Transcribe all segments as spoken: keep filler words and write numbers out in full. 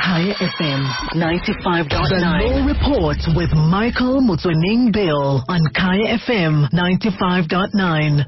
Kaya F M ninety-five point nine. The Law Report with Michael Motsoeneng Bill on Kaya F M ninety-five point nine.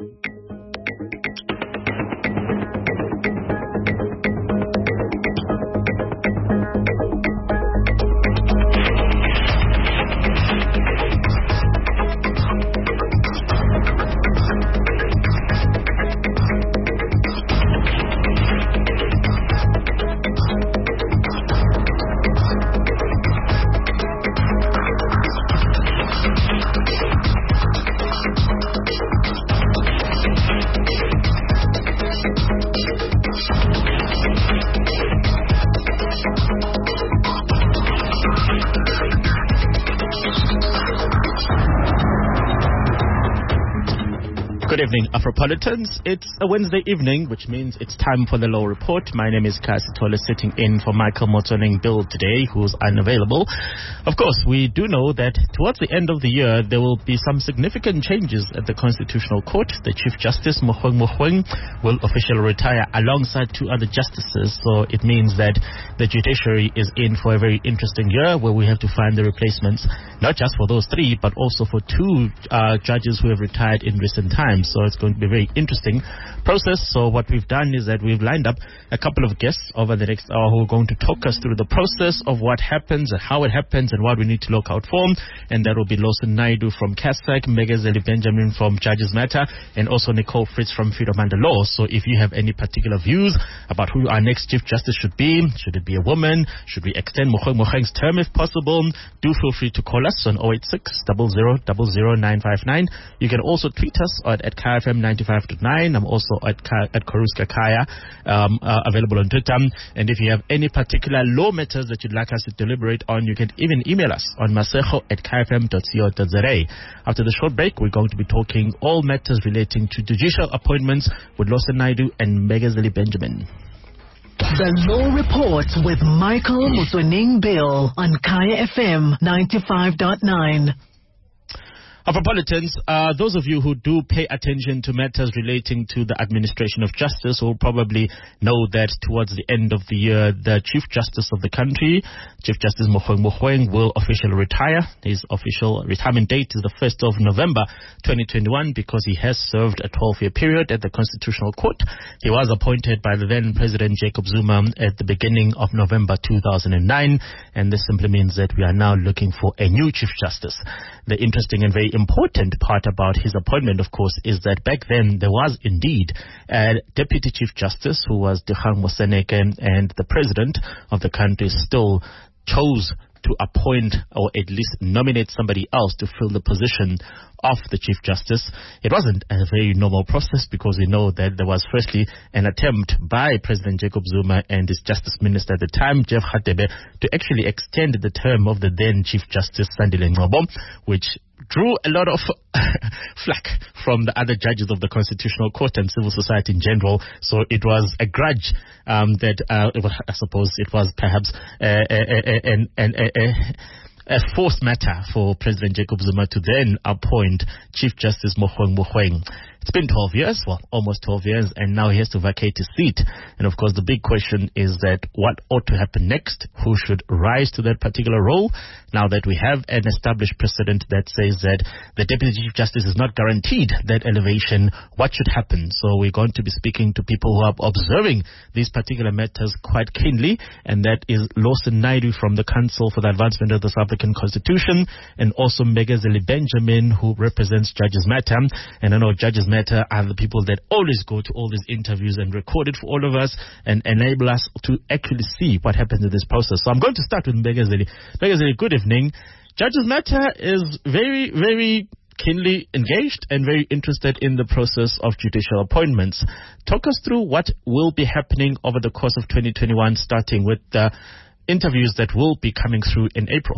Good evening, Afropolitans. It's a Wednesday evening, which means it's time for the Law Report. My name is Kasi Tole, sitting in for Michael Motsoeneng Bill today, who's unavailable. Of course, we do know that towards the end of the year, there will be some significant changes at the Constitutional Court. The Chief Justice, Mogoeng Mogoeng, will officially retire alongside two other justices. So it means that the judiciary is in for a very interesting year where we have to find the replacements, not just for those three, but also for two uh, judges who have retired in recent times. So it's going to be a very interesting process. So what we've done is that we've lined up a couple of guests over the next hour who are going to talk us through the process of what happens and how it happens and what we need to look out for. And that will be Lawson Naidoo from CASFAC, Megazeli Benjamin from Judges Matter, and also Nicole Fritz from Freedom Under Law. So if you have any particular views about who our next Chief Justice should be, should it be a woman, should we extend Mogoeng Mogoeng's term if possible, do feel free to call us on zero eight six, zero zero zero zero nine five nine. You can also tweet us at, at Kaya F M ninety-five point nine. I'm also at, at Koruska Kaya, um, uh, available on Twitter. And if you have any particular law matters that you'd like us to deliberate on, you can even email us on masejo at kayafm dot co dot za. After the short break, we're going to be talking all matters relating to judicial appointments with Lawson Naidoo and Megazeli Benjamin. The Law Report with Michael Motsoeneng Bill on Kaya F M ninety-five point nine. Afropolitans, uh, those of you who do pay attention to matters relating to the administration of justice will probably know that towards the end of the year, the Chief Justice of the country, Chief Justice Mogoeng Mogoeng, will officially retire. His official retirement date is the first of November twenty twenty-one because he has served a twelve-year period at the Constitutional Court. He was appointed by the then President Jacob Zuma at the beginning of November two thousand nine, and this simply means that we are now looking for a new Chief Justice. The interesting and very important part about his appointment, of course, is that back then there was indeed a Deputy Chief Justice who was Dikgang Moseneke, and the President of the country still chose to appoint or at least nominate somebody else to fill the position of the Chief Justice. It wasn't a very normal process because we know that there was firstly an attempt by President Jacob Zuma and his Justice Minister at the time, Jeff Radebe, to actually extend the term of the then Chief Justice Sandile Ngcobo, which drew a lot of flack from the other judges of the Constitutional Court and civil society in general. So it was a grudge um, that uh, it was, I suppose it was perhaps uh, an, an, a, a, a forced matter for President Jacob Zuma to then appoint Chief Justice Mogoeng Mogoeng. It's been twelve years, well, almost twelve years, and now he has to vacate his seat. And of course, the big question is that what ought to happen next? Who should rise to that particular role? Now that we have an established precedent that says that the Deputy Chief Justice is not guaranteed that elevation, what should happen? So we're going to be speaking to people who are observing these particular matters quite keenly, and that is Lawson Naidoo from the Council for the Advancement of the South African Constitution, and also Megazeli Benjamin, who represents Judges Matter. And I know Judges Matter are the people that always go to all these interviews and record it for all of us and enable us to actually see what happens in this process. So I'm going to start with Megazeli. Megazeli, good evening. Judges Matter is very, very keenly engaged and very interested in the process of judicial appointments. Talk us through what will be happening over the course of twenty twenty-one, starting with the interviews that will be coming through in April.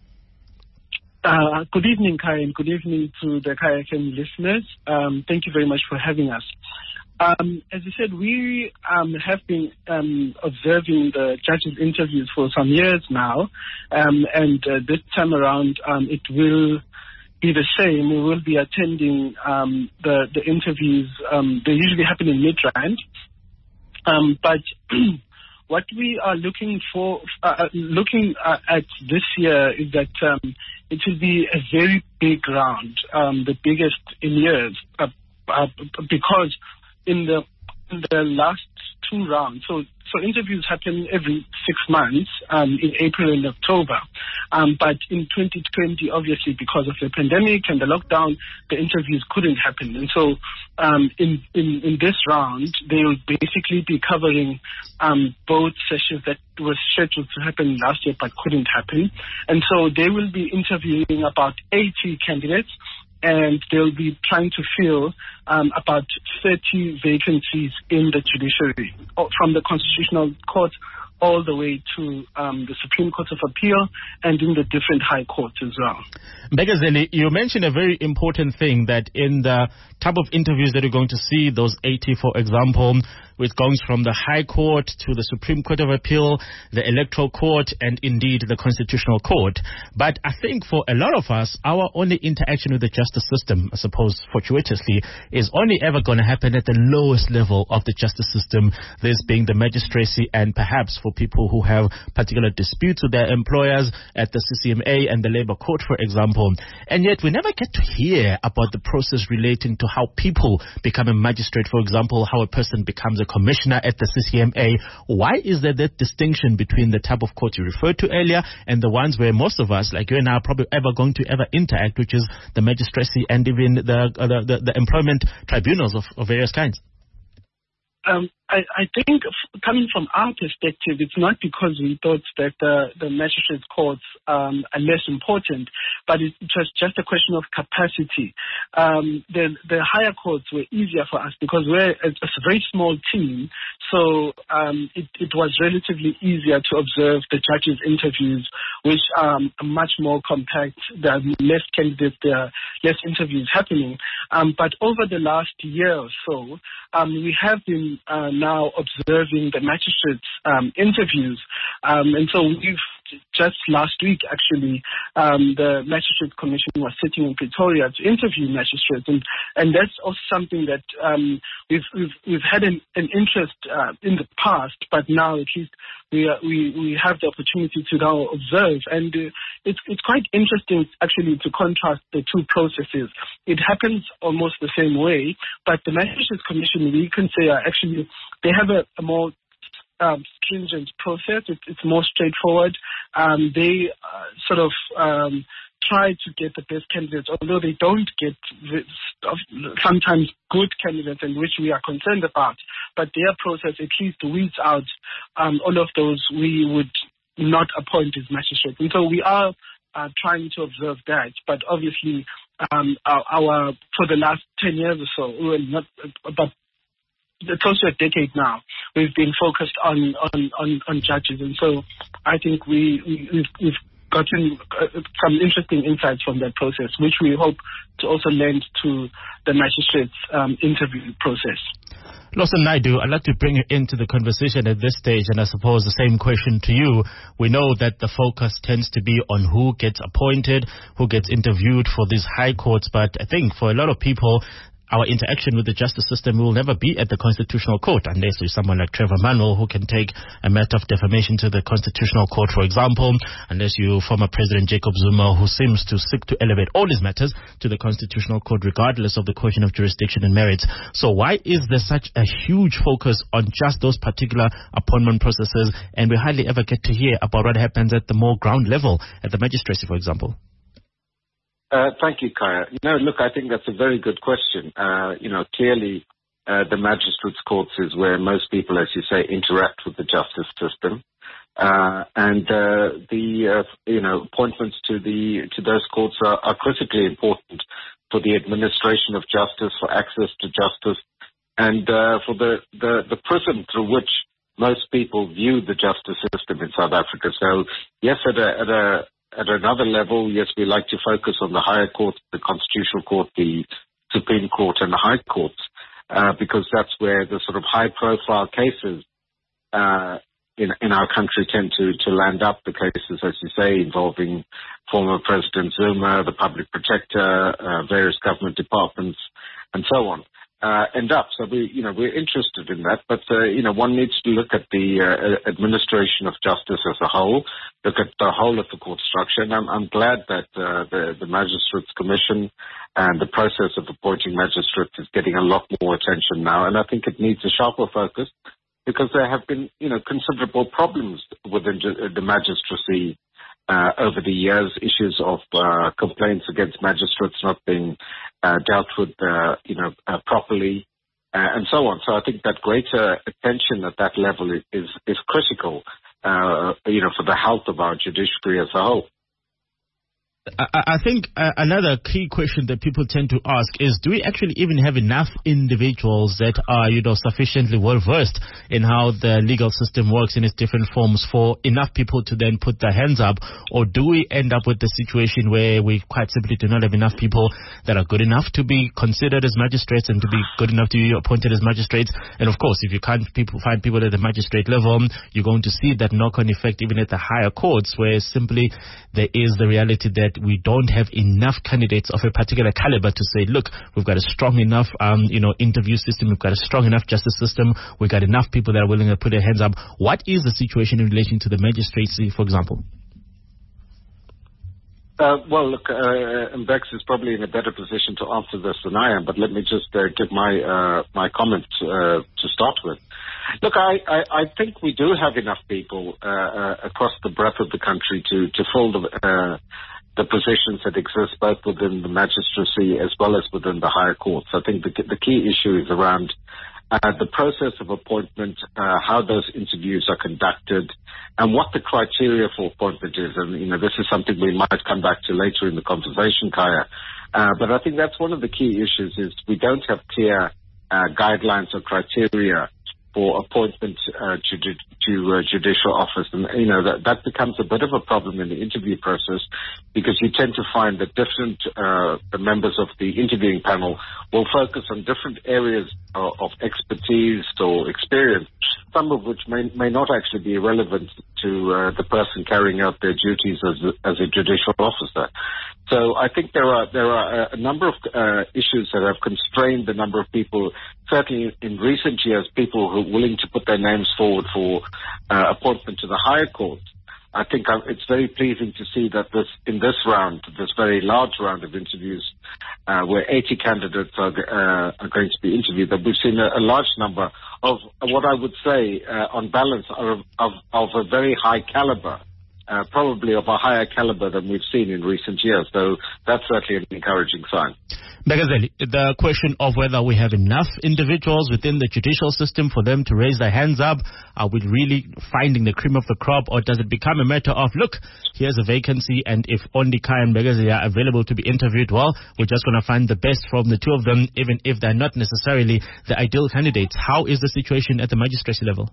Uh, good evening, Kai, and good evening to the Kai F M listeners. Um, thank you very much for having us. Um, as you said, we um, have been um, observing the judges' interviews for some years now, um, and uh, this time around um, it will be the same. We will be attending um, the, the interviews. Um, they usually happen in Midrand, um, but what we are looking for, uh, looking uh, at this year is that um, it will be a very big round, um, the biggest in years, uh, uh, because in the in the last two rounds, so so interviews happen every six months um, in April and October. Um, but in twenty twenty, obviously, because of the pandemic and the lockdown, the interviews couldn't happen. And so um, in, in, in this round, they will basically be covering um, both sessions that were scheduled to happen last year but couldn't happen. And so they will be interviewing about eighty candidates, and they'll be trying to fill um, about thirty vacancies in the judiciary, from the Constitutional Court all the way to um, the Supreme Court of Appeal and in the different high courts as well. Mbegazeli, you mentioned a very important thing, that in the type of interviews that you're going to see, those eighty, for example, which goes from the High Court to the Supreme Court of Appeal, the Electoral Court, and indeed the Constitutional Court. But I think for a lot of us, our only interaction with the justice system, I suppose fortuitously, is only ever going to happen at the lowest level of the justice system, this being the magistracy, and perhaps for people who have particular disputes with their employers at the C C M A and the Labour Court, for example. And yet we never get to hear about the process relating to how people become a magistrate, for example, how a person becomes a commissioner at the C C M A. Why is there that distinction between the type of court you referred to earlier and the ones where most of us, like you and I, are probably ever going to ever interact, which is the magistracy and even the uh, the, the, the employment tribunals of, of various kinds? Um, I, I think coming from our perspective, it's not because we thought that the, the magistrates' courts um, are less important, but it's just, just a question of capacity. Um, the, the higher courts were easier for us because we're a, a very small team, so um, it, it was relatively easier to observe the judges' interviews, which um, are much more compact. There are less candidates, there are less interviews happening. Um, but over the last year or so, um, we have been uh, now observing the magistrates' um, interviews. Um, and so we've just last week, actually, um, the Magistrates Commission was sitting in Pretoria to interview magistrates. And, and that's also something that um, we've, we've, we've had an, an interest uh, in the past, but now at least we, are, we, we have the opportunity to now observe. And uh, it's, it's quite interesting, actually, to contrast the two processes. It happens almost the same way, but the Magistrates Commission, we can say, are actually, they have a, a more Um, stringent process. It, it's more straightforward. Um, they uh, sort of um, try to get the best candidates, although they don't get sometimes good candidates, and which we are concerned about. But their process at least weeds out um, all of those we would not appoint as magistrates. And so we are uh, trying to observe that. But obviously, um, our, our for the last ten years or so, we were not about close to a decade now, we've been focused on, on, on, on judges. And so I think we, we, we've, we've gotten some interesting insights from that process, which we hope to also lend to the magistrates' um, interview process. Lawson Naidoo, I'd like to bring you into the conversation at this stage, and I suppose the same question to you. We know that the focus tends to be on who gets appointed, who gets interviewed for these high courts, but I think for a lot of people, our interaction with the justice system will never be at the Constitutional Court unless you're someone like Trevor Manuel who can take a matter of defamation to the Constitutional Court, for example, unless you former President Jacob Zuma, who seems to seek to elevate all his matters to the Constitutional Court regardless of the question of jurisdiction and merits. So why is there such a huge focus on just those particular appointment processes, and we hardly ever get to hear about what happens at the more ground level, at the magistracy, for example? Uh, thank you, Kaya. You know, look, I think that's a very good question. Uh, you know, clearly uh, the magistrates' courts is where most people, as you say, interact with the justice system. Uh, and uh, the, uh, you know, appointments to the to those courts are, are critically important for the administration of justice, for access to justice, and uh, for the, the, the prism through which most people view the justice system in South Africa. So, yes, at a, at a At another level, yes, we like to focus on the higher courts, the Constitutional Court, the Supreme Court, and the High Courts, uh, because that's where the sort of high-profile cases uh, in, in our country tend to, to land up, the cases, as you say, involving former President Zuma, the Public Protector, uh, various government departments, and so on. uh, end up. So we, you know, we're interested in that, but, uh, you know, one needs to look at the uh, administration of justice as a whole, look at the whole of the court structure. And I'm, I'm glad that uh, the, the Magistrates Commission and the process of appointing magistrates is getting a lot more attention now. And I think it needs a sharper focus because there have been, you know, considerable problems within the magistracy Uh, over the years, issues of uh, complaints against magistrates not being uh, dealt with, uh, you know, uh, properly, uh, and so on. So I think that greater attention at that level is is, is critical, uh, you know, for the health of our judiciary as a whole. I, I think uh, another key question that people tend to ask is, do we actually even have enough individuals that are, you know, sufficiently well versed in how the legal system works in its different forms for enough people to then put their hands up? Or do we end up with the situation where we quite simply do not have enough people that are good enough to be considered as magistrates and to be good enough to be appointed as magistrates? And of course, if you can't people find people at the magistrate level, you're going to see that knock-on effect even at the higher courts, where simply there is the reality that we don't have enough candidates of a particular caliber to say, look, we've got a strong enough, um, you know, interview system, we've got a strong enough justice system, we've got enough people that are willing to put their hands up. What is the situation in relation to the magistracy, for example? Uh, well, look, uh, Mbex is probably in a better position to answer this than I am, but let me just uh, give my uh, my comments uh, to start with. Look, I, I, I think we do have enough people uh, uh, across the breadth of the country to, to fill the, uh, the positions that exist both within the magistracy as well as within the higher courts. I think the, the key issue is around uh, the process of appointment, uh, how those interviews are conducted, and what the criteria for appointment is. And, you know, this is something we might come back to later in the conversation, Kaya. Uh, but I think that's one of the key issues is we don't have clear uh, guidelines or criteria for appointment uh, to, to uh, judicial office. And, you know, that, that becomes a bit of a problem in the interview process because you tend to find that different uh, members of the interviewing panel will focus on different areas of, of expertise or experience, some of which may, may not actually be relevant to uh, the person carrying out their duties as a, as a judicial officer. So I think there are there are a number of uh, issues that have constrained the number of people, certainly in recent years, people who are willing to put their names forward for uh, appointment to the higher court. I think it's very pleasing to see that this in this round, this very large round of interviews, uh, where eighty candidates are, uh, are going to be interviewed, that we've seen a, a large number of what I would say, uh, on balance, are of, of, of a very high caliber. Uh, probably of a higher caliber than we've seen in recent years. So that's certainly an encouraging sign. Begazeli, the question of whether we have enough individuals within the judicial system for them to raise their hands up, are we really finding the cream of the crop, or does it become a matter of, look, here's a vacancy, and if only Kaya and Begazeli are available to be interviewed, well, we're just going to find the best from the two of them, even if they're not necessarily the ideal candidates. How is the situation at the magistracy level?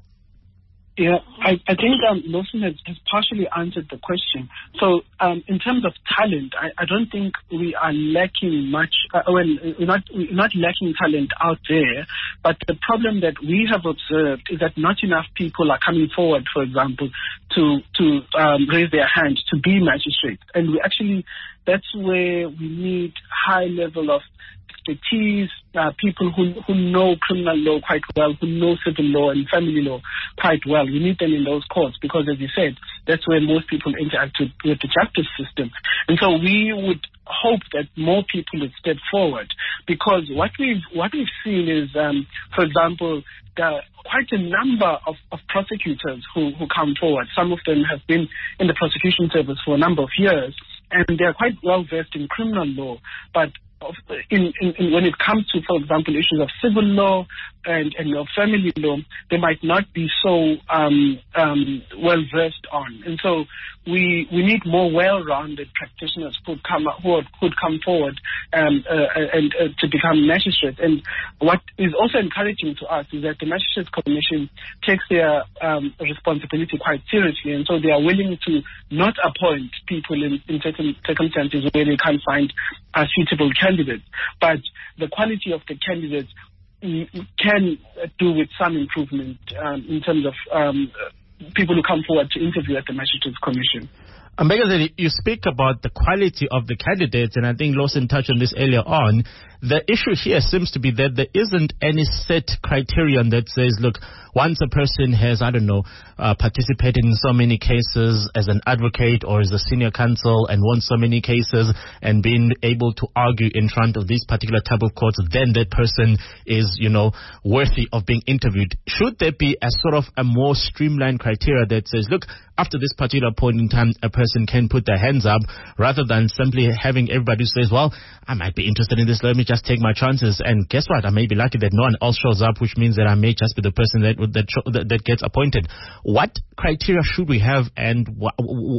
Yeah, I, I think um, Lawson has, has partially answered the question. So um, in terms of talent, I, I don't think we are lacking much. Uh, well, we're not, we're not lacking talent out there, but the problem that we have observed is that not enough people are coming forward, for example, to, to um, raise their hand to be magistrates. And we actually, that's where we need high level of expertise, uh, people who who know criminal law quite well, who know civil law and family law quite well. We need them in those courts because, as you said, that's where most people interact with, with the justice system. And so we would hope that more people would step forward, because what we've what we've seen is, um, for example, there are quite a number of, of prosecutors who, who come forward. Some of them have been in the prosecution service for a number of years, and they are quite well versed in criminal law, but In, in, in when it comes to, for example, issues of civil law and, and your family law, they might not be so um, um, well versed on. And so we we need more well-rounded practitioners who come who could come forward um, uh, and uh, to become magistrates. And what is also encouraging to us is that the Magistrates Commission takes their um, responsibility quite seriously, and so they are willing to not appoint people in, in certain circumstances where they can't find a suitable candidates. But the quality of the candidates can do with some improvement um, in terms of um, people who come forward to interview at the Magistrates Commission. Ambegazeli, you speak about the quality of the candidates, and I think Lawson touched on this earlier on. The issue here seems to be that there isn't any set criterion that says, look, once a person has, I don't know, uh, participated in so many cases as an advocate or as a senior counsel and won so many cases and been able to argue in front of these particular type of courts, then that person is, you know, worthy of being interviewed. Should there be a sort of a more streamlined criteria that says, look, after this particular point in time, a person can put their hands up, rather than simply having everybody who says, well, I might be interested in this, let me just take my chances, and guess what, I may be lucky that no one else shows up, which means that I may just be the person that that, that, that gets appointed. What criteria should we have, and what,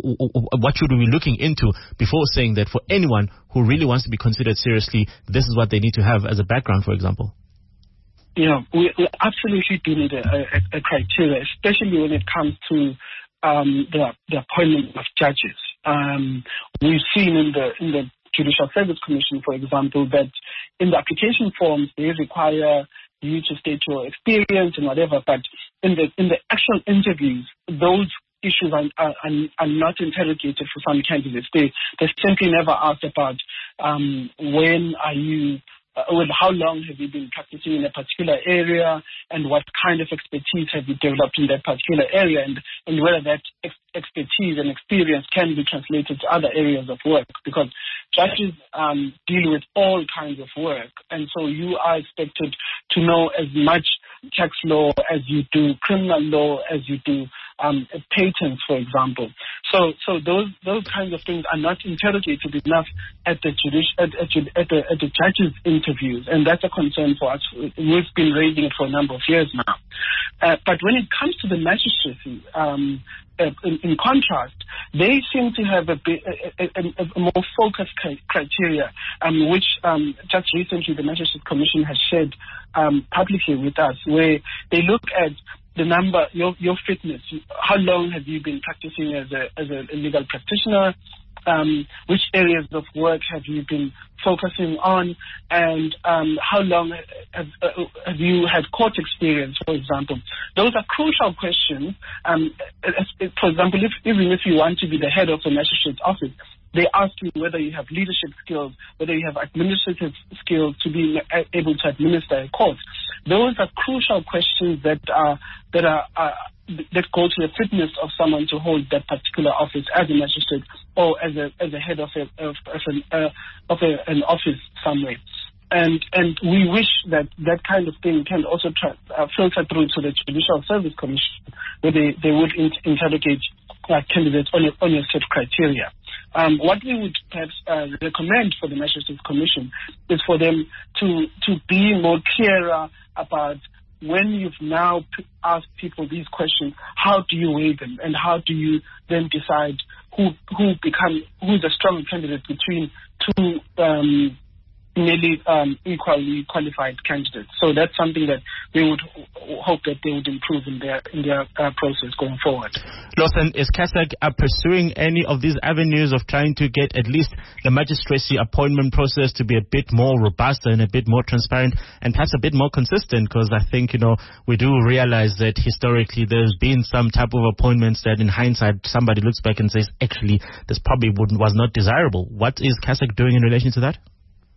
what should we be looking into before saying that for anyone who really wants to be considered seriously, this is what they need to have as a background, for example? Yeah, we, we absolutely do need a, a, a criteria, especially when it comes to um, the, the appointment of judges. Um, we've seen in the in the Judicial Service Commission, for example, that in the application forms they require you to state your experience and whatever, but in the in the actual interviews, those issues are are, are not interrogated for some candidates. They they simply never asked about um, when are you. Uh, with how long have you been practicing in a particular area, and what kind of expertise have you developed in that particular area, and, and whether that ex- expertise and experience can be translated to other areas of work, because judges um, deal with all kinds of work, and so you are expected to know as much tax law as you do criminal law, as you do um, patents, for example. So, so those those kinds of things are not interrogated enough at the judici- at, at, at the at the judges' interviews, and that's a concern for us. We've been raising it for a number of years now. Uh, but when it comes to the magistracy, um, uh, in, in contrast, they seem to have a, bit, a, a, a more focused criteria, um, which um, just recently the Magistrates Commission has shared um, publicly with us, where they look at the number, your your fitness. How long have you been practicing as a as a legal practitioner? Um, which areas of work have you been focusing on, and um, how long have, uh, have you had court experience, for example? Those are crucial questions. Um, for example, if, even if you want to be the head of the magistrate's office, they ask you whether you have leadership skills, whether you have administrative skills to be able to administer a court. Those are crucial questions that are that are. are that go to the fitness of someone to hold that particular office as a magistrate or as a as a head of a of, of, an, uh, of a, an office somewhere. And and we wish that that kind of thing can also tra- uh, filter through to the Judicial Service Commission, where they, they would in- interrogate uh, candidates on a, on a set criteria. Um, what we would perhaps uh, recommend for the Magistrates Commission is for them to to be more clearer about when you've now p- asked people these questions, how do you weigh them, and how do you then decide who who become who is a strong candidate between two um, nearly um, equally qualified candidates? So that's something that we would hope that they would improve in their in their uh, process going forward. Lawson, is CASAG uh, pursuing any of these avenues of trying to get at least the magistracy appointment process to be a bit more robust and a bit more transparent and perhaps a bit more consistent? Because I think, you know, we do realize that historically there's been some type of appointments that in hindsight somebody looks back and says, actually, this probably wouldn't, was not desirable. What is CASAG doing in relation to that?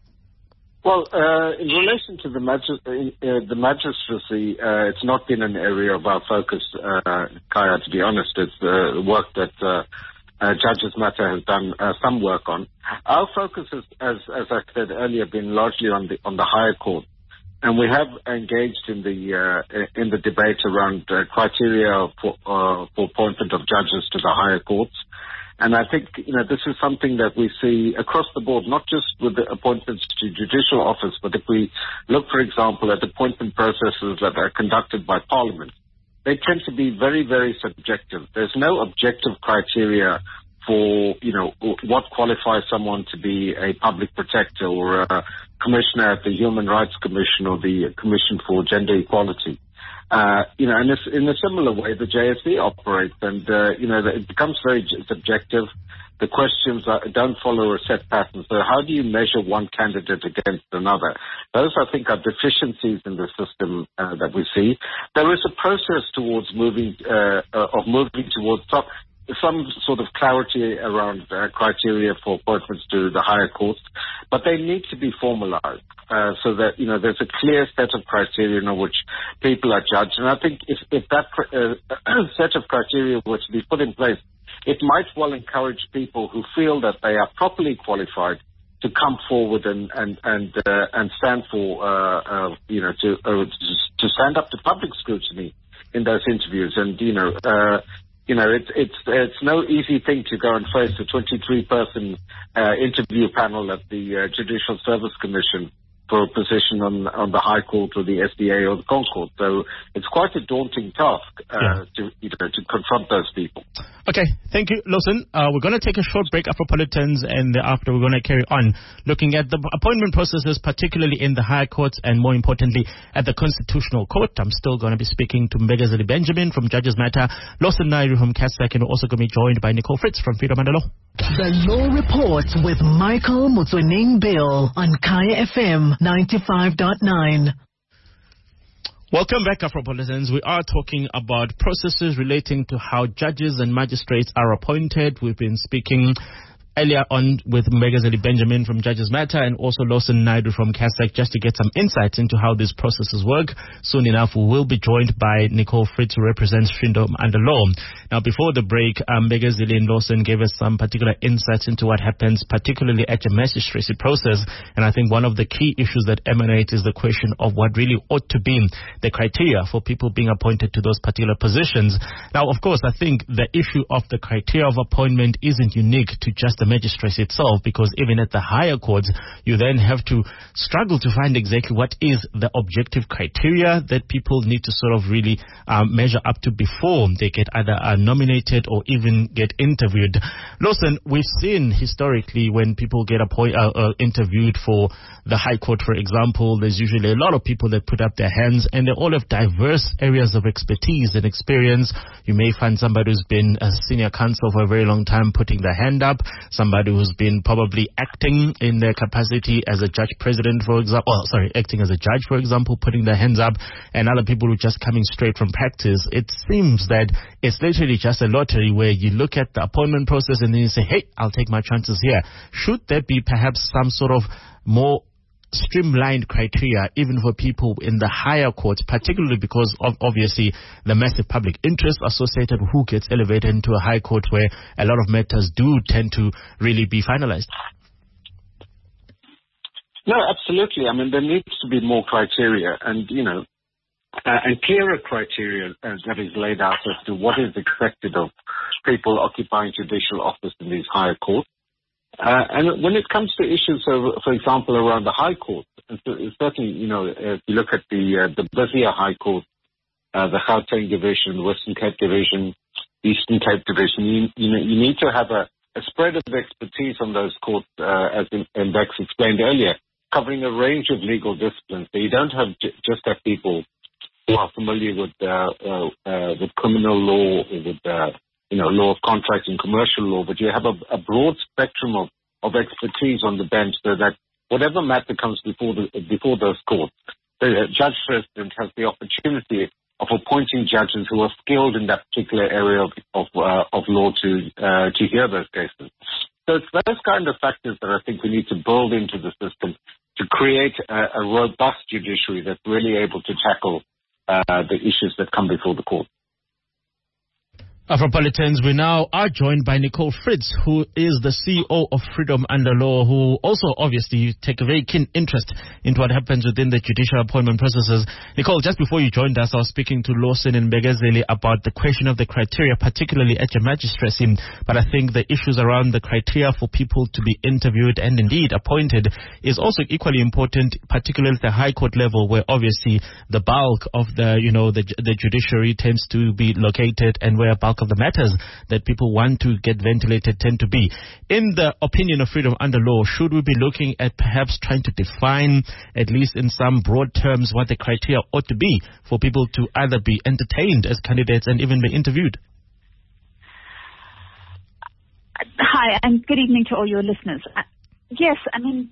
Well, uh, in relation to the, magis- uh, the magistracy, uh, it's not been an area of our focus, uh, Kaya, to be honest. It's the work that uh, uh, Judges Matter has done uh, some work on. Our focus, is, as, as I said earlier, been largely on the on the higher court. And we have engaged in the uh, in the debate around uh, criteria for, uh, for appointment of judges to the higher courts. And I think, you know, this is something that we see across the board, not just with the appointments to judicial office, but if we look, for example, at appointment processes that are conducted by Parliament, they tend to be very, very subjective. There's no objective criteria for, you know, what qualifies someone to be a public protector or a commissioner at the Human Rights Commission or the Commission for Gender Equality. Uh, you know, and it's in a similar way, the J S C operates, and, uh, you know, it becomes very subjective. The questions are, don't follow a set pattern. So how do you measure one candidate against another? Those, I think, are deficiencies in the system uh, that we see. There is a process towards moving, uh, uh, of moving towards some, some sort of clarity around uh, criteria for appointments to the higher courts, but they need to be formalized uh, so that, you know, there's a clear set of criteria on which people are judged. And I think if, if that uh, set of criteria were to be put in place, it might well encourage people who feel that they are properly qualified to come forward and and and uh, and stand for uh, uh, you know to uh, to stand up to public scrutiny in those interviews. And you know uh, you know it's it's it's no easy thing to go and face a twenty-three person uh, interview panel at the uh, Judicial Service Commission for a position on on the High Court or the S D A or the Concourt. So it's quite a daunting task uh, yeah. to you know to confront those people. Okay, thank you, Lawson. Uh, we're going to take a short break, Afropolitans, and thereafter we're going to carry on looking at the appointment processes, particularly in the higher courts and, more importantly, at the Constitutional Court. I'm still going to be speaking to Mbegazeli Benjamin from Judges Matter, Lawson Naidoo from CASFAC, and we're also going to be joined by Nicole Fritz from Freedom Under Law. The Law Report with Michael Motswening Bill on Kaya F M ninety-five point nine. Welcome back, Afropolitans. We are talking about processes relating to how judges and magistrates are appointed. We've been speaking earlier on with Mbegazeli Benjamin from Judges Matter and also Lawson Naidoo from CASFAC just to get some insights into how these processes work. Soon enough, we will be joined by Nicole Fritz, who represents Freedom Under Law. Now, before the break, um, Mbegazeli and Lawson gave us some particular insights into what happens, particularly at the magistracy process. And I think one of the key issues that emanate is the question of what really ought to be the criteria for people being appointed to those particular positions. Now, of course, I think the issue of the criteria of appointment isn't unique to just the magistracy itself, because even at the higher courts, you then have to struggle to find exactly what is the objective criteria that people need to sort of really um, measure up to before they get either uh, nominated or even get interviewed. Lawson, we've seen historically when people get appoint, uh, uh, interviewed for the High Court, for example, there's usually a lot of people that put up their hands, and they all have diverse areas of expertise and experience. You may find somebody who's been a senior counsel for a very long time putting their hand up, somebody who's been probably acting in their capacity as a judge president, for example, oh, sorry, acting as a judge, for example, putting their hands up, and other people who are just coming straight from practice. It seems that it's literally just a lottery where you look at the appointment process and then you say, hey, I'll take my chances here. Should there be perhaps some sort of more streamlined criteria even for people in the higher courts, particularly because of obviously the massive public interest associated with who gets elevated into a high court where a lot of matters do tend to really be finalized? No, absolutely. I mean, there needs to be more criteria and, you know, uh, and clearer criteria uh, that is laid out as to what is expected of people occupying judicial office in these higher courts. Uh, and when it comes to issues, of, for example, around the High Court, certainly, you know, if you look at the uh, the busier High Court, uh, the Gauteng Division, Western Cape Division, Eastern Cape Division, you, you know, you need to have a, a spread of expertise on those courts, uh, as Bex explained earlier, covering a range of legal disciplines. So you don't have j- just have people who are familiar with uh, uh, uh, with criminal law or with uh, you know, law of contract and commercial law, but you have a, a broad spectrum of, of expertise on the bench so that whatever matter comes before the, before those courts, the judge president has the opportunity of appointing judges who are skilled in that particular area of of, uh, of law to uh, to hear those cases. So it's those kind of factors that I think we need to build into the system to create a, a robust judiciary that's really able to tackle uh, the issues that come before the court. Afropolitans, we now are joined by Nicole Fritz, who is the C E O of Freedom Under Law, who also obviously take a very keen interest into what happens within the judicial appointment processes. Nicole, just before you joined us, I was speaking to Lawson and Mbegazeli about the question of the criteria, particularly at your magistracy. But I think the issues around the criteria for people to be interviewed and indeed appointed is also equally important, particularly at the High Court level, where obviously the bulk of the, you know, the, the judiciary tends to be located and where a bulk bulk of the matters that people want to get ventilated tend to be. In the opinion of Freedom Under Law, should we be looking at perhaps trying to define, at least in some broad terms, what the criteria ought to be for people to either be entertained as candidates and even be interviewed? Hi, and good evening to all your listeners. Uh, yes, I mean,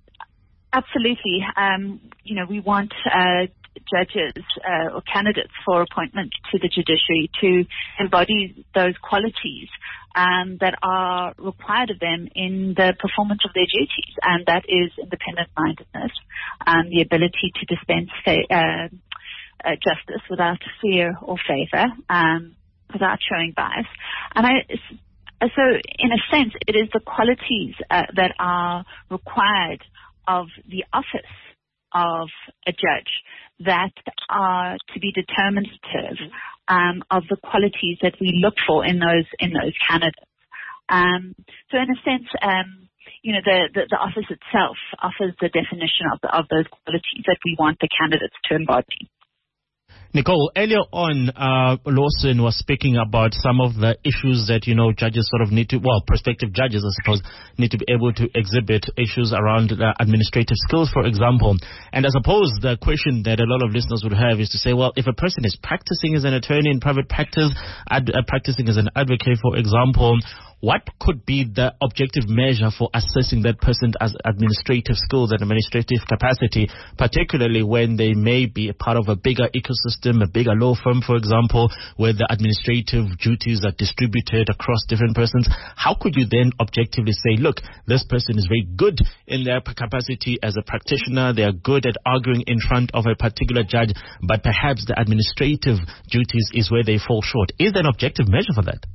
absolutely. Um, you know, we want uh, judges uh, or candidates for appointment to the judiciary to embody those qualities um, that are required of them in the performance of their duties, and that is independent-mindedness, um, the ability to dispense fa- uh, uh, justice without fear or favour, um, without showing bias. And I... So, in a sense, it is the qualities uh, that are required of the office of a judge that are to be determinative um, of the qualities that we look for in those in those candidates. Um, so, in a sense, um, you know, the, the, the office itself offers the definition of, the, of those qualities that we want the candidates to embody. Nicole, earlier on, uh, Lawson was speaking about some of the issues that, you know, judges sort of need to, well, prospective judges, I suppose, need to be able to exhibit issues around the administrative skills, for example. And I suppose the question that a lot of listeners would have is to say, well, if a person is practicing as an attorney in private practice, ad- uh, practicing as an advocate, for example, what could be the objective measure for assessing that person as administrative skills and administrative capacity, particularly when they may be a part of a bigger ecosystem, a bigger law firm, for example, where the administrative duties are distributed across different persons? How could you then objectively say, look, this person is very good in their capacity as a practitioner, they are good at arguing in front of a particular judge, but perhaps the administrative duties is where they fall short? Is there an objective measure for that?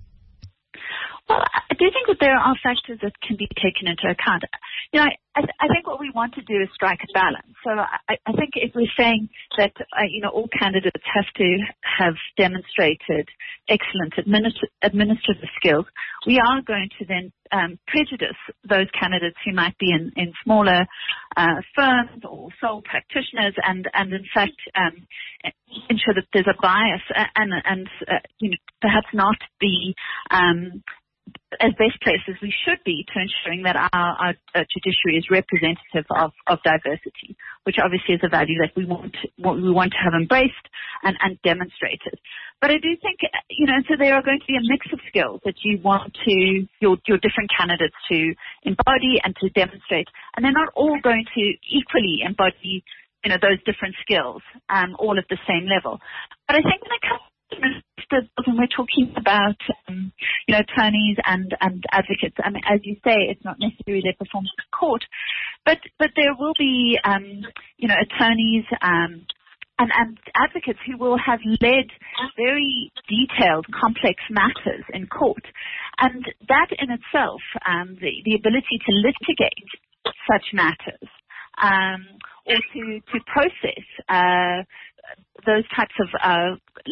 Well, I do think that there are factors that can be taken into account. You know, I, I think what we want to do is strike a balance. So I, I think if we're saying that, uh, you know, all candidates have to have demonstrated excellent administ- administrative skills, we are going to then um, prejudice those candidates who might be in, in smaller uh, firms or sole practitioners, and, and in fact um, ensure that there's a bias and, and uh, you know, perhaps not be um, as best placed as we should be to ensuring that our, our, our judiciary is representative of, of diversity, which obviously is a value that we want we want to have embraced and, and demonstrated. But I do think, you know, so there are going to be a mix of skills that you want to your your different candidates to embody and to demonstrate, and they're not all going to equally embody, you know, those different skills, um, all at the same level. But I think when it comes when we're talking about, um, you know, attorneys and, and advocates, I mean, as you say, it's not necessarily their performance in court, but, but there will be, um, you know, attorneys, um, and, and advocates who will have led very detailed, complex matters in court. And that in itself, um, the, the ability to litigate such matters, um, or to, to process, uh, those types of uh,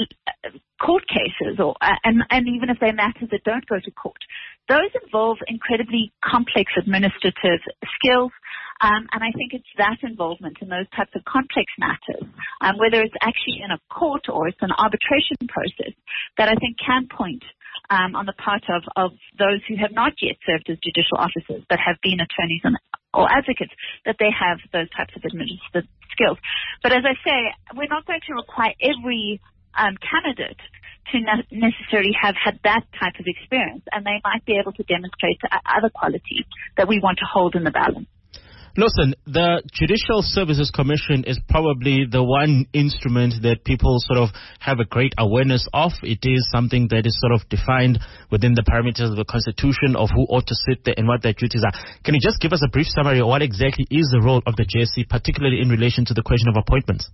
court cases, or uh, and, and even if they're matters that don't go to court, those involve incredibly complex administrative skills, um, and I think it's that involvement in those types of complex matters, um, whether it's actually in a court or it's an arbitration process, that I think can point um, on the part of, of those who have not yet served as judicial officers but have been attorneys and or advocates, that they have those types of administrative skills. But as I say, we're not going to require every um, candidate to ne- necessarily have had that type of experience, and they might be able to demonstrate other qualities that we want to hold in the balance. Listen, the Judicial Services Commission is probably the one instrument that people sort of have a great awareness of. It is something that is sort of defined within the parameters of the Constitution of who ought to sit there and what their duties are. Can you just give us a brief summary of what exactly is the role of the J S C, particularly in relation to the question of appointments?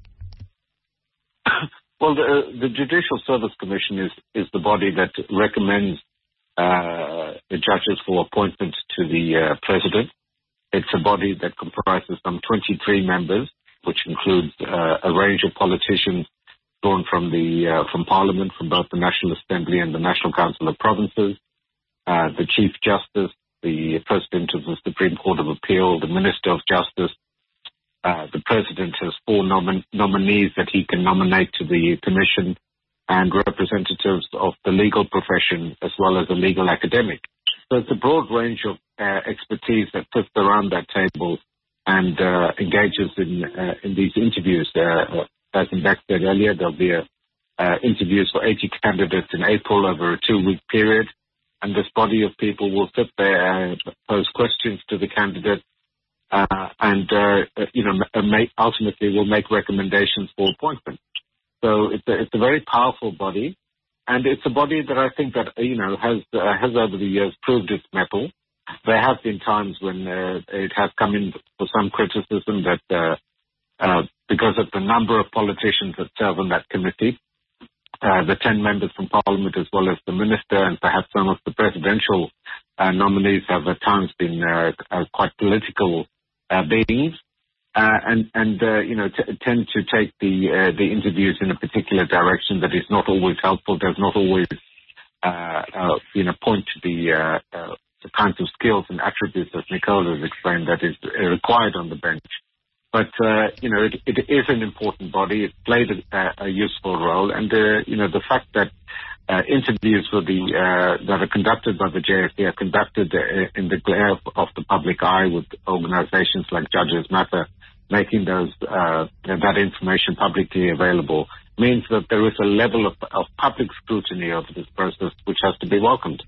Well, the, the Judicial Service Commission is, is the body that recommends uh, the judges for appointment to the uh, President. It's a body that comprises some twenty-three members, which includes uh, a range of politicians drawn from the uh, from Parliament, from both the National Assembly and the National Council of Provinces, uh, the Chief Justice, the President of the Supreme Court of Appeal, the Minister of Justice. Uh, the President has four nomin- nominees that he can nominate to the Commission, and representatives of the legal profession as well as the legal academic. So it's a broad range of uh, expertise that sits around that table and uh, engages in uh, in these interviews. Uh, as Mbek said earlier, there'll be a, uh, interviews for eighty candidates in April over a two-week period, and this body of people will sit there and pose questions to the candidates, uh, and uh, you know, ultimately will make recommendations for appointment. So it's a, it's a very powerful body, and it's a body that I think that you know has uh, has over the years proved its mettle. There have been times when uh, it has come in for some criticism that uh, uh, because of the number of politicians that serve on that committee, uh, the ten members from Parliament as well as the Minister and perhaps some of the presidential uh, nominees have at times been uh, uh, quite political uh, beings uh, and, and uh, you know, t- tend to take the, uh, the interviews in a particular direction that is not always helpful, does not always, uh, uh, you know, point to the uh, uh, the kinds of skills and attributes that Nicole has explained that is required on the bench. But, uh, you know, it, it is an important body. It played a, a useful role. And, uh, you know, the fact that uh, interviews for the, uh, that are conducted by the J S C are conducted uh, in the glare of, of the public eye with organizations like Judges Matter making those, uh, that information publicly available means that there is a level of, of public scrutiny of this process which has to be welcomed.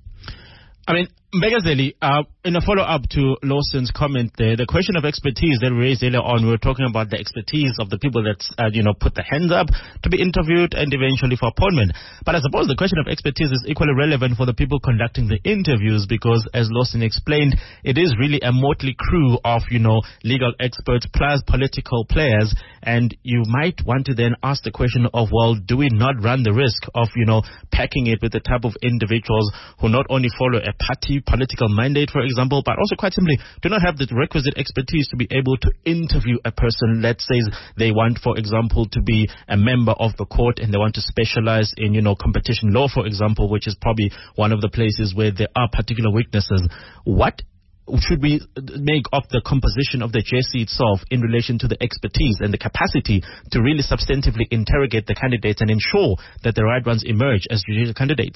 I mean, Mbegazeli, uh, in a follow-up to Lawson's comment there, the question of expertise that we raised earlier on, we were talking about the expertise of the people that, uh, you know, put their hands up to be interviewed and eventually for appointment. But I suppose the question of expertise is equally relevant for the people conducting the interviews because, as Lawson explained, it is really a motley crew of, you know, legal experts plus political players. And you might want to then ask the question of, well, do we not run the risk of, you know, packing it with the type of individuals who not only follow a party political mandate, for example, but also quite simply do not have the requisite expertise to be able to interview a person. Let's say they want, for example, to be a member of the court and they want to specialize in, you know, competition law, for example, which is probably one of the places where there are particular weaknesses. What should we make of the composition of the J S C itself in relation to the expertise and the capacity to really substantively interrogate the candidates and ensure that the right ones emerge as judicial candidates?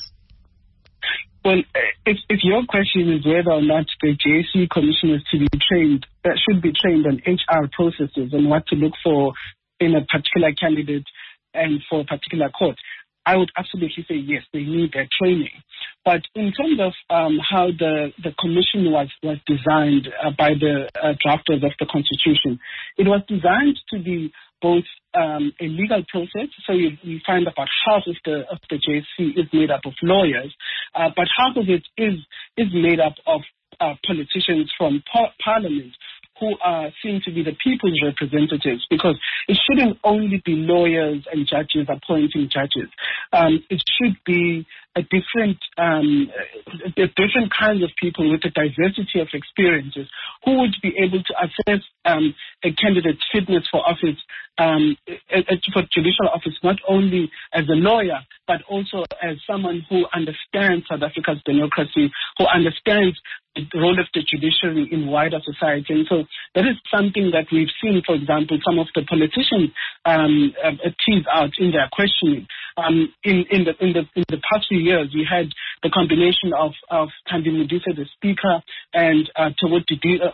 Well, if, if your question is whether or not the J S C commissioners to be trained, that should be trained on H R processes and what to look for in a particular candidate and for a particular court, I would absolutely say yes, they need that training. But in terms of um, how the, the commission was, was designed uh, by the uh, drafters of the Constitution, it was designed to be both um, a legal process, so you, you find about half of the of the J S C is made up of lawyers, uh, but half of it is is made up of uh, politicians from par- Parliament who are seen to be the people's representatives, because it shouldn't only be lawyers and judges appointing judges. Um, it should be a different, um, a different kinds of people with a diversity of experiences who would be able to assess um, a candidate's fitness for office, um, for judicial office, not only as a lawyer, but also as someone who understands South Africa's democracy, who understands the role of the judiciary in wider society. And so that is something that we've seen, for example, some of the politicians um, uh, tease out in their questioning. Um, in, in, the, in, the, in the past few years, we had the combination of, of Thandi Modise, the Speaker, and uh, Tawot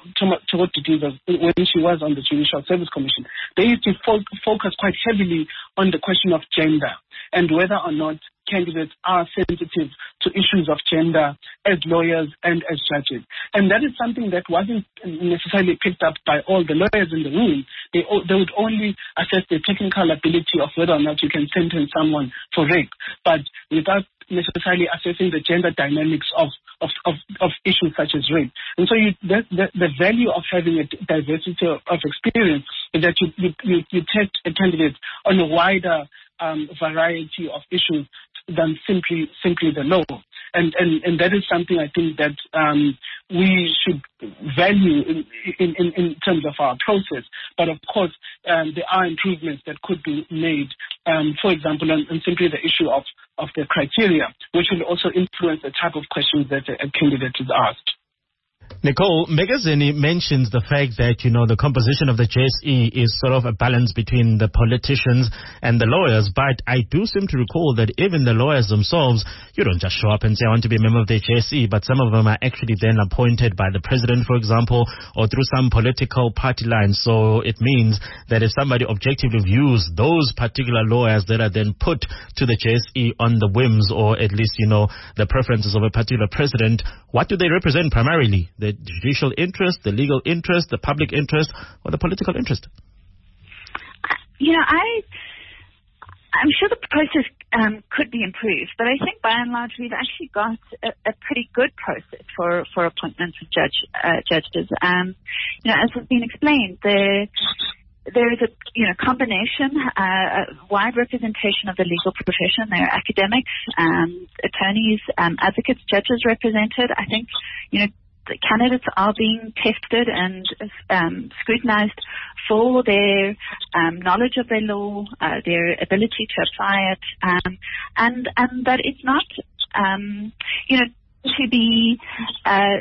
Didiza, when she was on the Judicial Service Commission. They used to fo- focus quite heavily on the question of gender and whether or not candidates are sensitive to issues of gender as lawyers and as judges. And that is something that wasn't necessarily picked up by all the lawyers in the room. They, they would only assess the technical ability of whether or not you can sentence someone for rape, but without necessarily assessing the gender dynamics of Of, of, of issues such as rape. And so you, the, the, the value of having a diversity of, of experience is that you, you, you, you test a candidate on a wider um, variety of issues than simply simply the law. And, and, and that is something I think that um, we should value in, in, in, in terms of our process. But of course, um, there are improvements that could be made, um, for example, on, on simply the issue of, of the criteria, which will also influence the type of questions that a, a candidate is asked. Nicole, Megazini mentions the fact that, you know, the composition of the J S E is sort of a balance between the politicians and the lawyers. But I do seem to recall that even the lawyers themselves, you don't just show up and say, I want to be a member of the J S E, but some of them are actually then appointed by the president, for example, or through some political party lines. So it means that if somebody objectively views those particular lawyers that are then put to the J S E on the whims or at least, you know, the preferences of a particular president, what do they represent primarily? The judicial interest, the legal interest, the public interest, or the political interest? You know, I, I'm sure the process um, could be improved, but I think by and large we've actually got a, a pretty good process for, for appointments of judge, uh, judges. Um, you know, as has been explained, the There is a you know combination, uh, a wide representation of the legal profession. There are academics, um, attorneys, um, advocates, judges represented. I think you know the candidates are being tested and um, scrutinized for their um, knowledge of their law, uh, their ability to apply it, um, and and that it's not um, you know to be. Uh,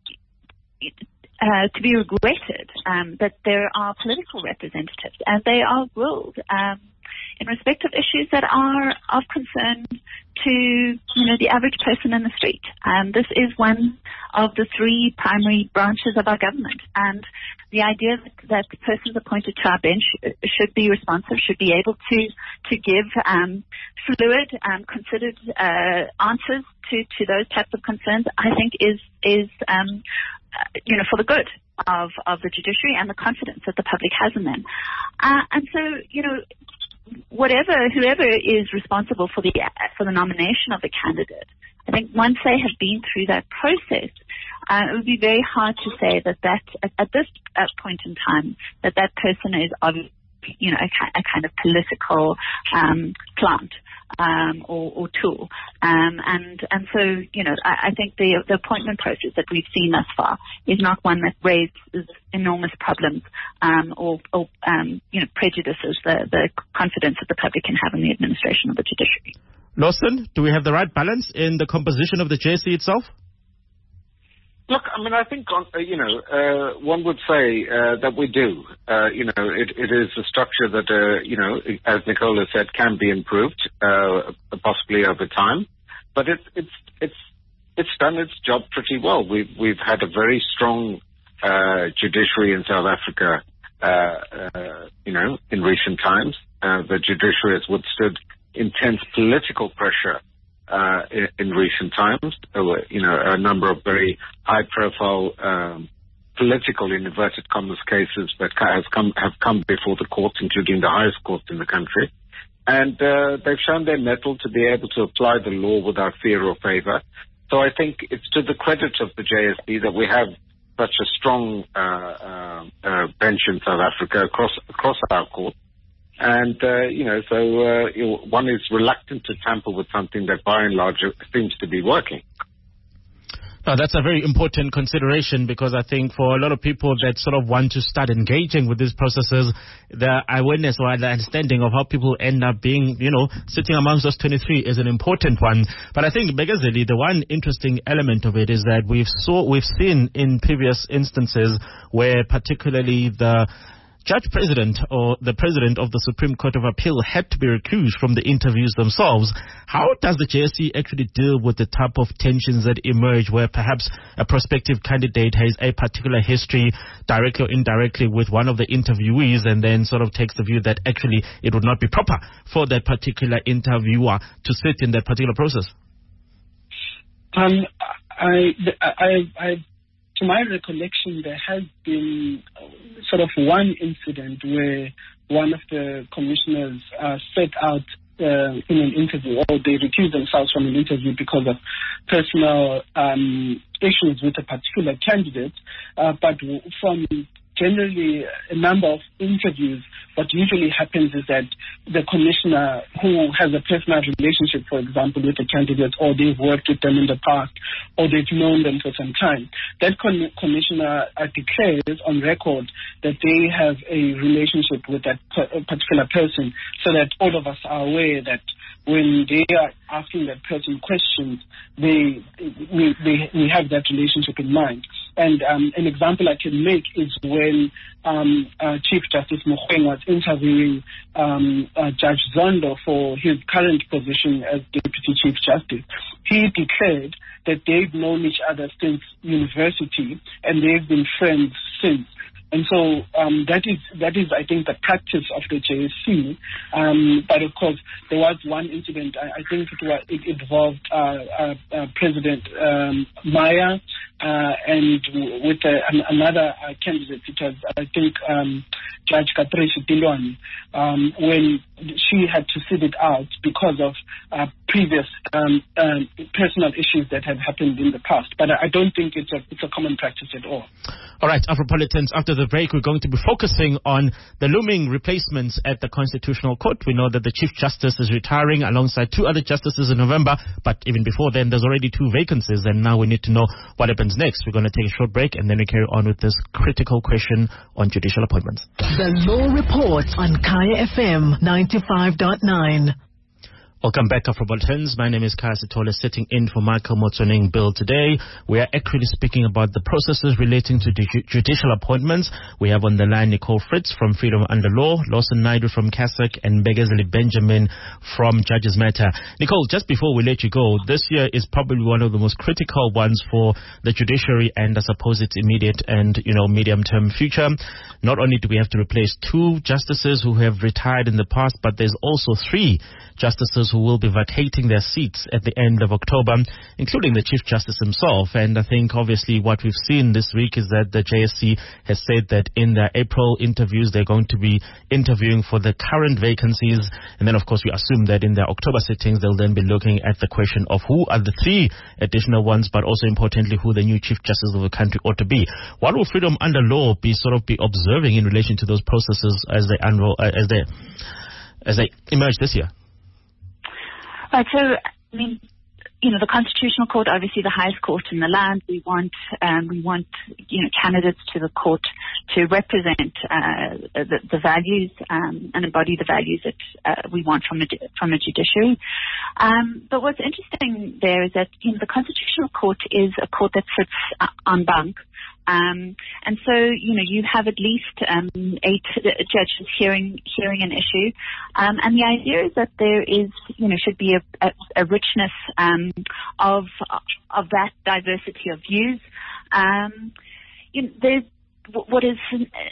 Uh, to be regretted um, that there are political representatives and they are ruled um, in respect of issues that are of concern to you know the average person in the street. Um, this is one of the three primary branches of our government, and the idea that, that persons appointed to our bench should be responsive, should be able to to give um, fluid, um, considered uh, answers to, to those types of concerns, I think is is um, Uh, you know, for the good of, of the judiciary and the confidence that the public has in them. Uh, and so, you know, whatever, whoever is responsible for the, for the nomination of the candidate, I think once they have been through that process, uh, it would be very hard to say that that, at, at this uh, point in time, that that person is, obviously, you know, a, a kind of political um, plant. Um, or, or tool, um, and and so you know I, I think the the appointment process that we've seen thus far is not one that raises enormous problems um, or, or um, you know prejudices the the confidence that the public can have in the administration of the judiciary. Lawson, do we have the right balance in the composition of the J S E itself? Look, I mean, I think, on, uh, you know, uh, one would say uh, that we do. Uh, you know, it, it is a structure that, uh, you know, as Nicola said, can be improved, uh, possibly over time. But it, it's it's it's done its job pretty well. We've we've had a very strong uh, judiciary in South Africa, uh, uh, you know, in recent times. Uh, the judiciary has withstood intense political pressure. Uh, in, in recent times, there were, you know, a number of very high-profile um, political, in inverted commas, cases that has come, have come before the courts, including the highest court in the country. And uh, they've shown their mettle to be able to apply the law without fear or favor. So I think it's to the credit of the J S E that we have such a strong uh, uh, uh, bench in South Africa across across our court. And, uh, you know, so uh, you know, one is reluctant to tamper with something that by and large seems to be working. Now, that's a very important consideration because I think for a lot of people that sort of want to start engaging with these processes, the awareness or the understanding of how people end up being, you know, sitting amongst those twenty-three is an important one. But I think, Begazeli, the one interesting element of it is that we've saw, we've seen in previous instances where particularly the Judge President or the President of the Supreme Court of Appeal had to be recused from the interviews themselves. How does the J S E actually deal with the type of tensions that emerge where perhaps a prospective candidate has a particular history directly or indirectly with one of the interviewees and then sort of takes the view that actually it would not be proper for that particular interviewer to sit in that particular process? Um, I, I, I, to my recollection, there has been sort of one incident where one of the commissioners uh, set out uh, in an interview, or they recused themselves from an interview because of personal um, issues with a particular candidate. Uh, but from generally a number of interviews, what usually happens is that the commissioner who has a personal relationship, for example, with a candidate, or they've worked with them in the past, or they've known them for some time, that con- commissioner uh, declares on record that they have a relationship with that per- particular person, so that all of us are aware that when they are asking that person questions, they we, they, we have that relationship in mind. And um, an example I can make is when um, uh, Chief Justice Mogoeng was interviewing um, uh, Judge Zondo for his current position as Deputy Chief Justice. He declared that they've known each other since university and they've been friends since. And so um, that is, that is, I think, the practice of the J S C. Um, but of course, there was one incident. I, I think it, was, it involved uh, uh, uh, President um, Maya uh, and with uh, an, another uh, candidate. It was, I think, um, Judge Katreshi Tilwani, um, when she had to sit it out because of uh, previous um, um, personal issues that had happened in the past. But I don't think it's a, it's a common practice at all. All right, Afropolitans, after the break, we're going to be focusing on the looming replacements at the Constitutional Court. We know that the Chief Justice is retiring alongside two other justices in November, but even before then, there's already two vacancies, and now we need to know what happens next. We're going to take a short break, and then we carry on with this critical question on judicial appointments. The Law Report on Kaya F M ninety-five point nine. Welcome back, Afropolitans. My name is Kaya Sitole, sitting in for Michael Motsoeneng Bill today. We are actually speaking about the processes relating to the ju- judicial appointments. We have on the line Nicole Fritz from Freedom Under Law, Lawson Naidu from C A S A C, and Begazeli Benjamin from Judges Matter. Nicole, just before we let you go, this year is probably one of the most critical ones for the judiciary and I suppose its immediate and, you know, medium-term future. Not only do we have to replace two justices who have retired in the past, but there's also three justices who will be vacating their seats at the end of October, including the Chief Justice himself. And I think obviously what we've seen this week is that the J S C has said that in their April interviews, they're going to be interviewing for the current vacancies. And then, of course, we assume that in their October sittings, they'll then be looking at the question of who are the three additional ones, but also importantly, who the new Chief Justice of the country ought to be. What will Freedom Under Law be sort of be observing in relation to those processes as they unroll, uh, as they as they emerge this year? Right, so, I mean, you know, the Constitutional Court, obviously the highest court in the land. We want, um, we want, you know, candidates to the court to represent uh, the, the values um, and embody the values that uh, we want from a from a judiciary. Um, but what's interesting there is that, you know, the Constitutional Court is a court that sits uh, en banc. Um, and so, you know, you have at least um, eight judges hearing hearing an issue, um, and the idea is that there is, you know, should be a, a, a richness um, of of that diversity of views. Um, you know, there's what is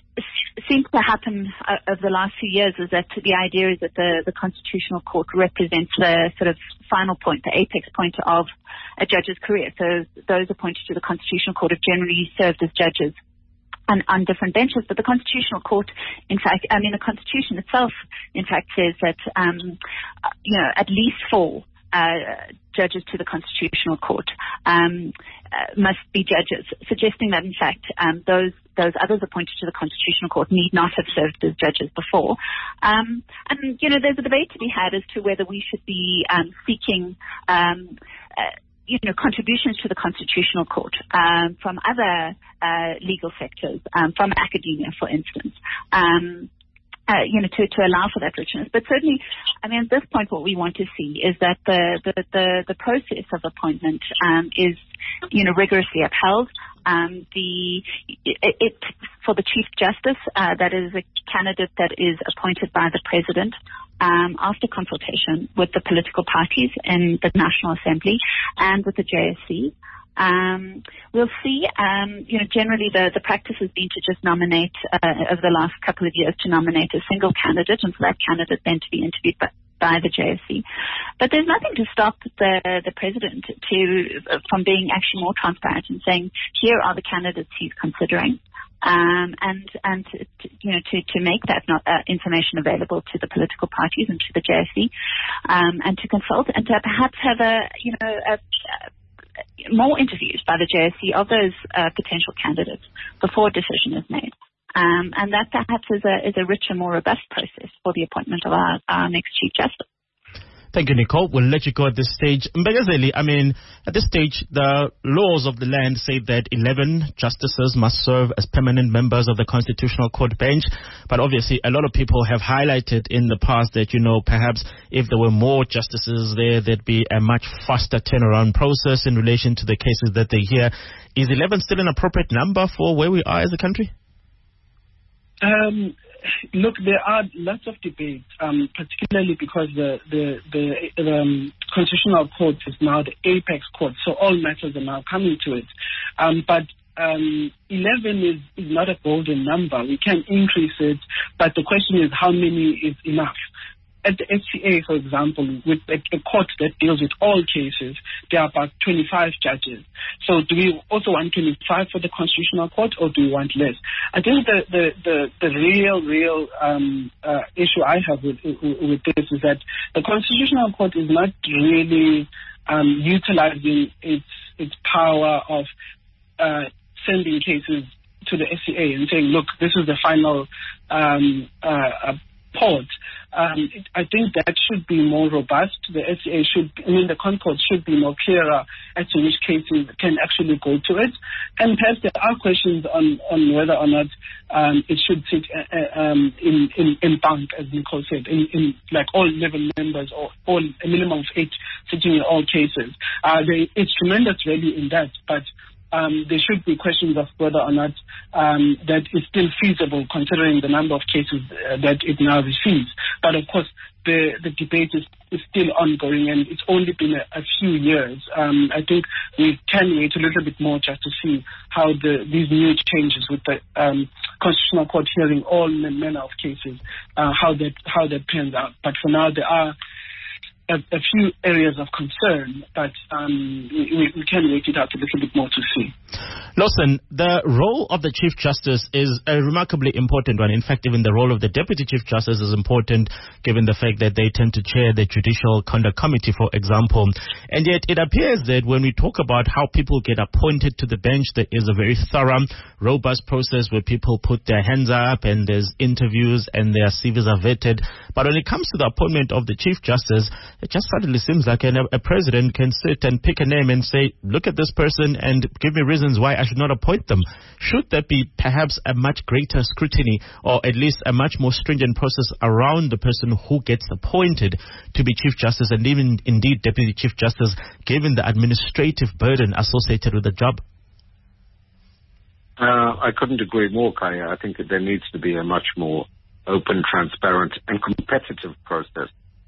seems to happen uh, over the last few years is that the idea is that the, the Constitutional Court represents the sort of final point, the apex point of a judge's career. So those appointed to the Constitutional Court have generally served as judges on, on different benches. But the Constitutional Court, in fact, I mean, the Constitution itself, in fact, says that, um, you know, at least four Uh, judges to the Constitutional Court um, uh, must be judges, suggesting that in fact um, those those others appointed to the Constitutional Court need not have served as judges before. Um, and you know, there's a debate to be had as to whether we should be um, seeking um, uh, you know, contributions to the Constitutional Court um, from other uh, legal sectors, um, from academia, for instance. Um, Uh, you know, to, to allow for that richness. But certainly, I mean, at this point, what we want to see is that the, the, the, the process of appointment um, is, you know, rigorously upheld. Um, the it, it for the Chief Justice, uh, that is a candidate that is appointed by the President um, after consultation with the political parties in the National Assembly and with the J S C. Um, we'll see, um, you know, generally the, the practice has been to just nominate, uh, over the last couple of years, to nominate a single candidate and for that candidate then to be interviewed by, by the J S C. But there's nothing to stop the, the President to, from being actually more transparent and saying, here are the candidates he's considering. Um, and, and, to, you know, to, to make that not, uh, information available to the political parties and to the J S C, um, and to consult and to perhaps have a, you know, a, a more interviews by the J S C of those uh, potential candidates before a decision is made. Um, and that perhaps is a, is a richer, more robust process for the appointment of our, our next Chief Justice. Thank you, Nicole. We'll let you go at this stage. Mbegazeli, I mean, at this stage, the laws of the land say that eleven justices must serve as permanent members of the Constitutional Court bench. But obviously, a lot of people have highlighted in the past that, you know, perhaps if there were more justices there, there'd be a much faster turnaround process in relation to the cases that they hear. Is eleven still an appropriate number for where we are as a country? Um, look, there are lots of debates, um, particularly because the the, the, the um, Constitutional Court is now the apex court, so all matters are now coming to it. Um, but um, eleven is, is not a golden number. We can increase it, but the question is how many is enough. At the S C A, for example, with a, a court that deals with all cases, there are about twenty-five judges. So do we also want twenty-five for the Constitutional Court, or do we want less? I think the the, the, the real, real um, uh, issue I have with, with this is that the Constitutional Court is not really um, utilizing its its power of uh, sending cases to the S C A and saying, look, this is the final um, uh, port. Um, it, I think that should be more robust. The S C A should, I mean, the Concord should be more clearer as to which cases can actually go to it. And perhaps there are questions on, on whether or not um, it should sit uh, um, in, in, in bank, as Nicole said, in, in like all eleven members or all, a minimum of eight sitting in all cases. Uh, they, it's tremendous really in that, but Um, there should be questions of whether or not um, that is still feasible considering the number of cases uh, that it now receives. But of course, the, the debate is, is still ongoing, and it's only been a, a few years. Um, I think we can wait a little bit more just to see how the, these new changes with the um, Constitutional Court hearing all manner of cases, uh, how that how that pans out. But for now, there are A, a few areas of concern, but um, we, we can wait it out a little bit more to see. Lawson, the role of the Chief Justice is a remarkably important one. In fact, even the role of the Deputy Chief Justice is important, given the fact that they tend to chair the Judicial Conduct Committee, for example. And yet it appears that when we talk about how people get appointed to the bench, there is a very thorough, robust process where people put their hands up and there's interviews and their C Vs are vetted. But when it comes to the appointment of the Chief Justice, it just suddenly seems like an, a president can sit and pick a name and say, look at this person and give me reasons why I should not appoint them. Should there be perhaps a much greater scrutiny, or at least a much more stringent process around the person who gets appointed to be Chief Justice and even indeed Deputy Chief Justice, given the administrative burden associated with the job? Uh, I couldn't agree more, Kaya. I think that there needs to be a much more open, transparent and competitive process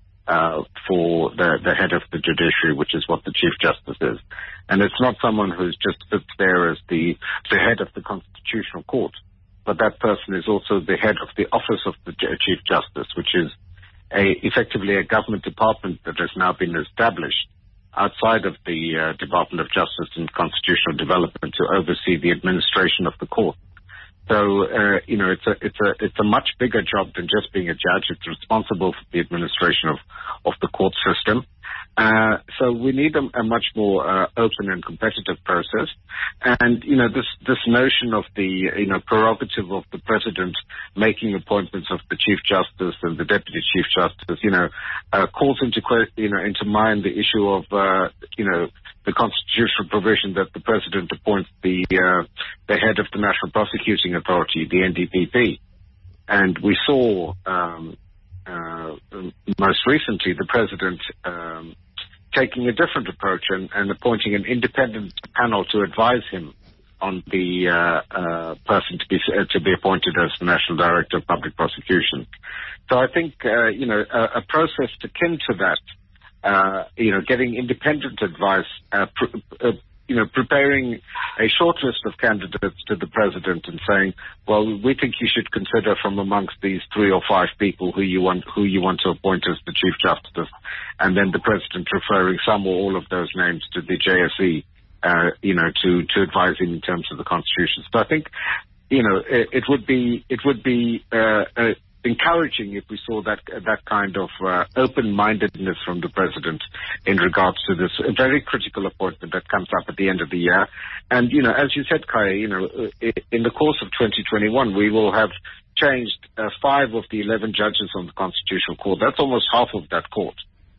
Uh, for the, the head of the judiciary, which is what the Chief Justice is. And it's not someone who's just sits there as the, the head of the Constitutional Court, but that person is also the head of the Office of the Chief Justice, which is a, effectively a government department that has now been established outside of the uh, Department of Justice and Constitutional Development to oversee the administration of the court. So, uh, you know, it's a, it's a, it's a much bigger job than just being a judge. It's responsible for the administration of, of the court system. Uh, so we need a, a much more, uh, open and competitive process. And, you know, this, this notion of the, you know, prerogative of the president making appointments of the Chief Justice and the Deputy Chief Justice, you know, uh, calls into, you know, into mind the issue of, uh, you know, the constitutional provision that the president appoints the uh, the head of the National Prosecuting Authority, the N D P P. And we saw um, uh, most recently the president um, taking a different approach and, and appointing an independent panel to advise him on the uh, uh, person to be uh, to be appointed as the National Director of Public Prosecution. So I think uh, you know a, a process akin to that. Uh, you know, getting independent advice, uh, pr- uh, you know, preparing a short list of candidates to the president and saying, well, we think you should consider from amongst these three or five people who you want, who you want to appoint as the Chief Justice. And then the president referring some or all of those names to the J S E, uh, you know, to, to advise him in terms of the Constitution. So I think, you know, it, it would be, it would be, uh, uh encouraging if we saw that that kind of uh, open-mindedness from the president in regards to this very critical appointment that comes up at the end of the year. And, you know, as you said, Kaya, you know, in the course of twenty twenty-one, we will have changed uh, five of the eleven judges on the Constitutional Court. That's almost half of that court.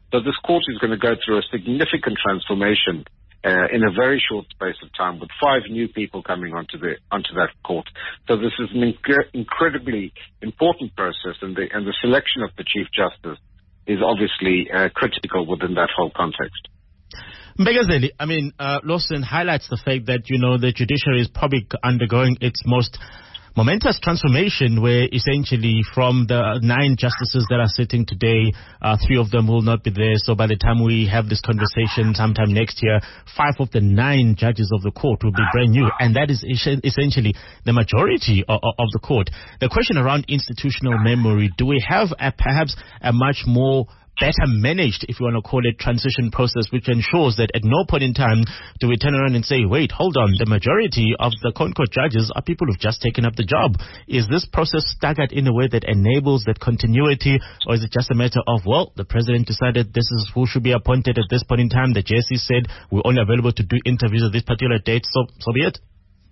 So this court is going to go through a significant transformation uh, in a very short space of time, with five new people coming onto the onto that court. So this is an inc- incredibly important process, and the and the selection of the Chief Justice is obviously uh, critical within that whole context. Mbegazeli, I mean, uh, Lawson highlights the fact that, you know, the judiciary is probably undergoing its most momentous transformation, where essentially from the nine justices that are sitting today, uh, three of them will not be there. So by the time we have this conversation sometime next year, five of the nine judges of the court will be brand new. And that is essentially the majority of, of the court. The question around institutional memory, do we have a, perhaps a much more better managed, if you want to call it, transition process, which ensures that at no point in time do we turn around and say, wait, hold on, the majority of the ConCourt judges are people who've just taken up the job. Is this process staggered in a way that enables that continuity, or is it just a matter of, well, the president decided this is who should be appointed at this point in time, the J S C said we're only available to do interviews at this particular date, so so be it?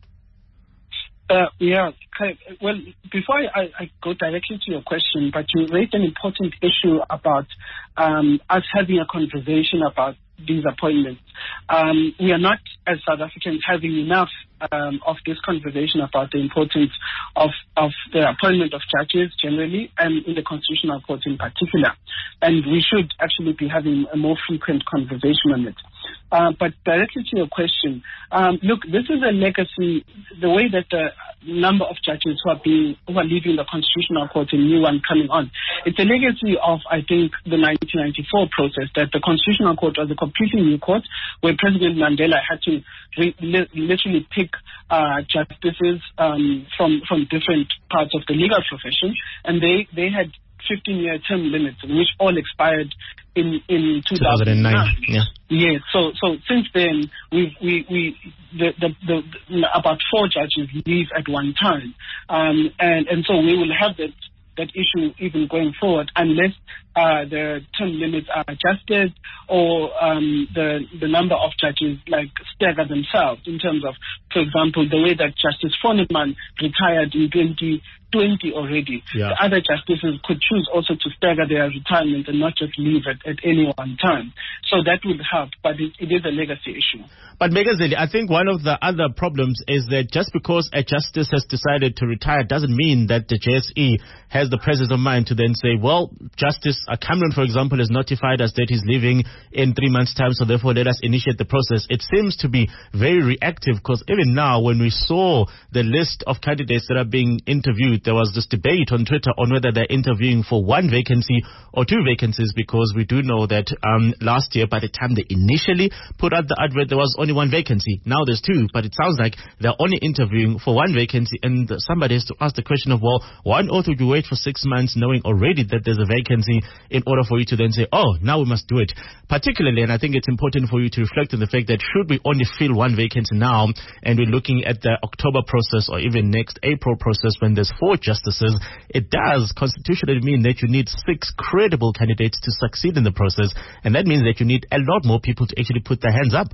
Uh, yeah, well, before I, I go directly to your question, but you raised an important issue about um, us having a conversation about these appointments. Um, we are not, as South Africans, having enough um, of this conversation about the importance of, of the appointment of judges generally, and in the Constitutional Court in particular. And we should actually be having a more frequent conversation on it. Uh, but directly to your question, um, look, this is a legacy. The way that the number of judges who are being who are leaving the Constitutional Court and new one coming on, it's a legacy of, I think, the nineteen ninety-four process, that the Constitutional Court was a completely new court where President Mandela had to re- li- literally pick uh, justices um, from from different parts of the legal profession, and they they had fifteen-year term limits, which all expired in in two thousand nine. Yeah. Yeah. So so since then, we we we the, the the the about four judges leave at one time, um, and and so we will have that that issue even going forward, unless uh, the term limits are adjusted, or um, the the number of judges like stagger themselves in terms of, for example, the way that Justice Fonneman retired in twenty twenty already. Yeah. The other justices could choose also to stagger their retirement and not just leave it at any one time. So that would help, but it, it is a legacy issue. But Megazeli, I think one of the other problems is that just because a justice has decided to retire doesn't mean that the J S E has the presence of mind to then say, well, Justice Cameron, for example, has notified us that he's leaving in three months' time, so therefore let us initiate the process. It seems to be very reactive, because even now, when we saw the list of candidates that are being interviewed, there was this debate on Twitter on whether they're interviewing for one vacancy or two vacancies, because we do know that um, last year, by the time they initially put out the advert, there was only one vacancy. Now there's two, but it sounds like they're only interviewing for one vacancy, and somebody has to ask the question of, well, why on earth would you wait for six months knowing already that there's a vacancy in order for you to then say, oh, now we must do it? Particularly, and I think it's important for you to reflect on the fact that should we only fill one vacancy now, and we're looking at the October process or even next April process when there's four justices, it does constitutionally mean that you need six credible candidates to succeed in the process, and that means that you need a lot more people to actually put their hands up.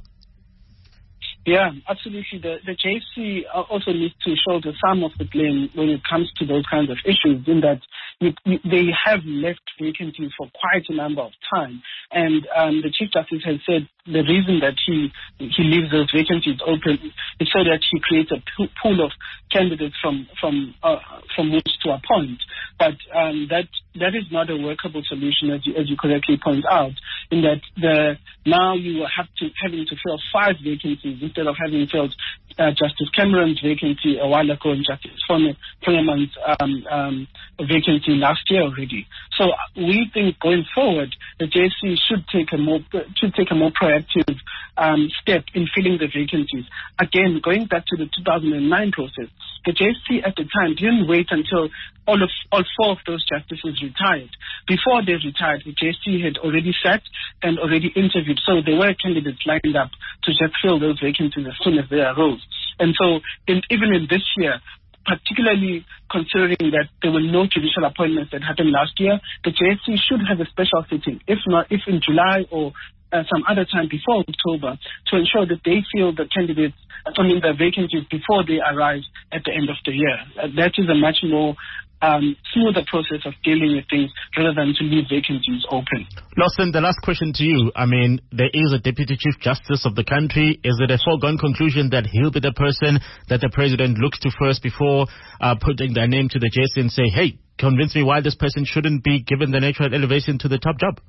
Yeah, absolutely. The, the J S C also needs to shoulder some of the blame when it comes to those kinds of issues, in that you, you, they have left vacancies for quite a number of time. And um, the Chief Justice has said the reason that he he leaves those vacancies open is so that he creates a pool of candidates from from uh, from which to appoint. But um, that that is not a workable solution, as you, as you correctly point out, in that the now you have to having to fill five vacancies instead of having filled uh, Justice Cameron's vacancy a while ago and Justice Fonneman's um, um, vacancy last year already. So we think going forward, the J S C should take a more should take a more proactive um, step in filling the vacancies. Again, going back to the two thousand nine process, the J S C at the time didn't wait until all of all four of those justices retired. Before they retired, the J S C had already sat and already interviewed. So there were candidates lined up to just fill those vacancies as soon as they arose. And so in, even in this year, particularly considering that there were no judicial appointments that happened last year, the J S C should have a special sitting, if not, if in July or uh, some other time before October, to ensure that they fill the candidates, I mean the vacancies before they arrive at the end of the year. Uh, that is a much more um, smoother process of dealing with things rather than to leave vacancies open. Lawson, the last question to you. I mean, there is a Deputy Chief Justice of the country. Is it a foregone conclusion that he'll be the person that the president looks to first before uh, putting their name to the J S C and say, hey, convince me why this person shouldn't be given the natural elevation to the top job?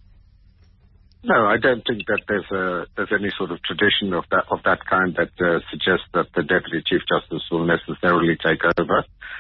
No, I don't think that there's a, there's any sort of tradition of that of that kind that uh, suggests that the Deputy Chief Justice will necessarily take over.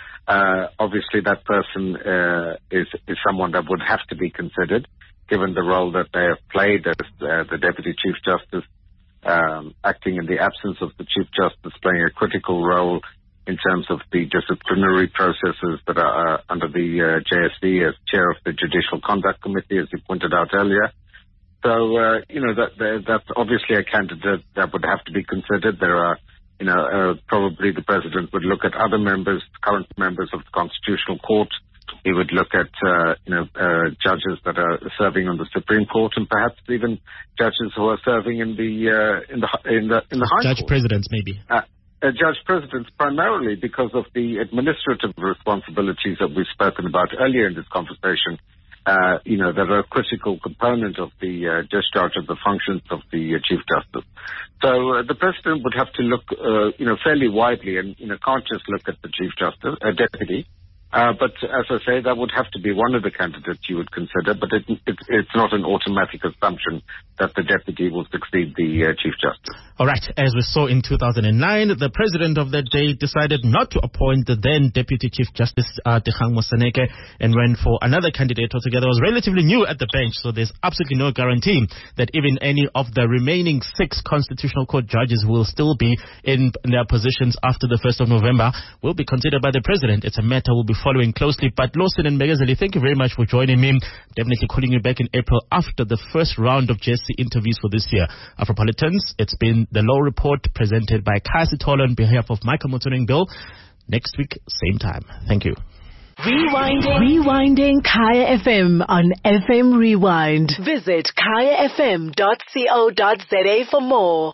Uh, obviously, that person uh, is is someone that would have to be considered, given the role that they have played as uh, the Deputy Chief Justice, um, acting in the absence of the Chief Justice, playing a critical role in terms of the disciplinary processes that are uh, under the uh, J S C as chair of the Judicial Conduct Committee, as you pointed out earlier. So, uh, you know, that, that that's obviously a candidate that would have to be considered. There are, you know, uh, probably the president would look at other members, current members of the Constitutional Court. He would look at, uh, you know, uh, judges that are serving on the Supreme Court, and perhaps even judges who are serving in the uh, in the in the in the High Judge Court. presidents, maybe. Uh, uh, judge presidents, primarily because of the administrative responsibilities that we've spoken about earlier in this conversation. Uh, you know, that are a critical component of the uh, discharge of the functions of the uh, Chief Justice. So uh, the President would have to look, uh, you know, fairly widely and, you know, can't just look at the Chief Justice, uh, Deputy. Uh, but as I say, that would have to be one of the candidates you would consider, but it, it, it's not an automatic assumption that the deputy will succeed the uh, Chief Justice. All right. As we saw in two thousand nine, the president of that day decided not to appoint the then Deputy Chief Justice uh, Dikgang Moseneke and went for another candidate altogether. Was relatively new at the bench, so there's absolutely no guarantee that even any of the remaining six Constitutional Court judges will still be in their positions after the first of November, will be considered by the president. It's a matter we'll be following closely. But Lawson and Megazeli, thank you very much for joining me. Definitely calling you back in April after the first round of J S C interviews for this year. Afropolitans, it's been the Law Report presented by Kasi Tolo on behalf of Michael Motsoeneng Bill. Next week, same time. Thank you. Rewinding. Rewinding Kaya F M on F M Rewind. Visit kaya f m dot co dot za for more.